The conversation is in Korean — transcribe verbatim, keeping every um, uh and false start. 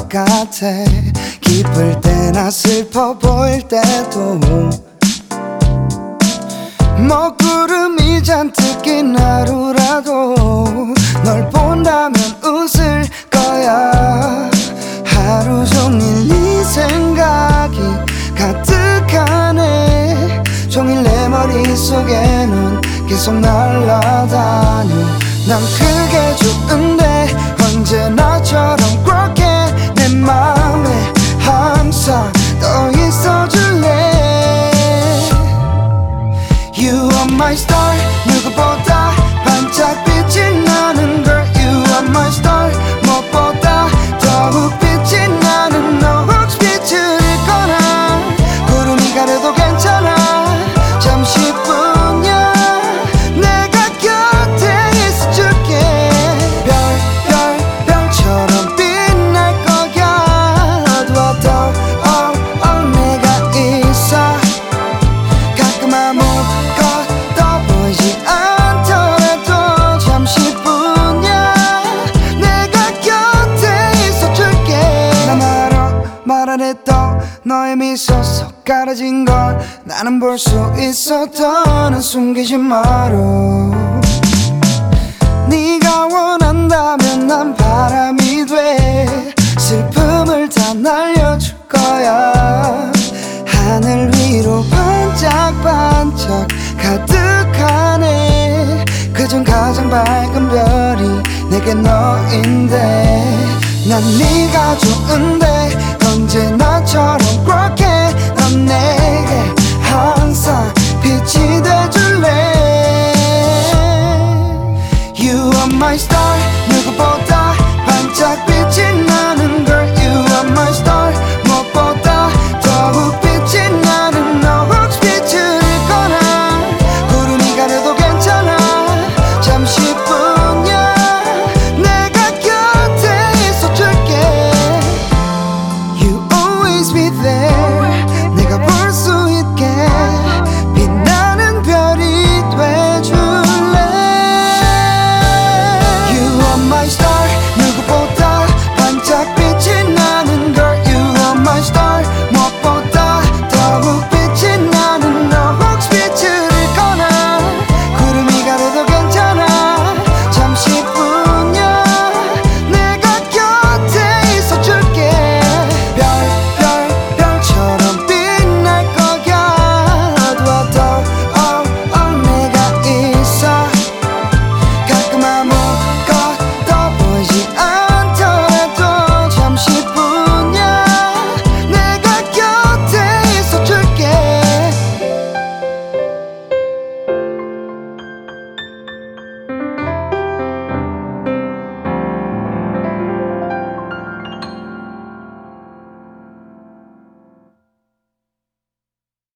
같아. 기쁠 때나 슬퍼 보일 때도 먹구름이 잔뜩 낀 하루라도 널 본다면 웃을 거야. 하루 종일 네 생각이 가득하네. 종일 내 머릿속에는 계속 날아다녀. 난 그게 좋은데 언제나처럼 그렇게 내 맘에 항상 떠 있어줄래. You are my star, 누구보다 반짝 빛이 나는 girl. You are my star, 무엇보다 더욱 빛이 나는 너. 혹시 빛을 잃거나 구름이 가려도 괜찮아. 잠시뿐이야 내가 곁에 있어줄게. 별, 별, 별처럼 빛날 거야. 어두워도 oh, oh, 내가 있어. 가끔 아무것도 보이지 않더라도 잠시뿐이야 내가 곁에 있어줄게. 나 말어 말 안 해도 너의 미소 속 가려진 걸 나는 볼 수 있어. 더는 숨기지 말어. 네가 원한다면 난 바람이 돼 슬픔을 다 날려줄 거야. 하늘 위로 반짝반짝 가득하네. 그중 가장 밝은 별이 내게 너인데. 난 네가 좋은데